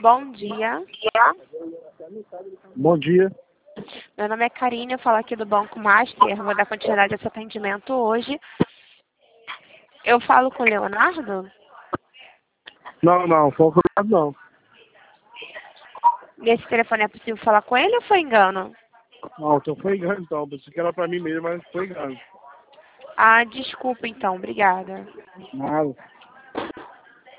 Bom dia. Bom dia. Meu nome é Karine, eu falo aqui do Banco Master. Vou dar continuidade a esse atendimento hoje. Eu falo com o Leonardo? Não, foco não. Nesse telefone é possível falar com ele ou foi engano? Não, então foi engano então. Pensei que era pra mim mesmo, mas foi engano. Ah, desculpa então. Obrigada. Nada.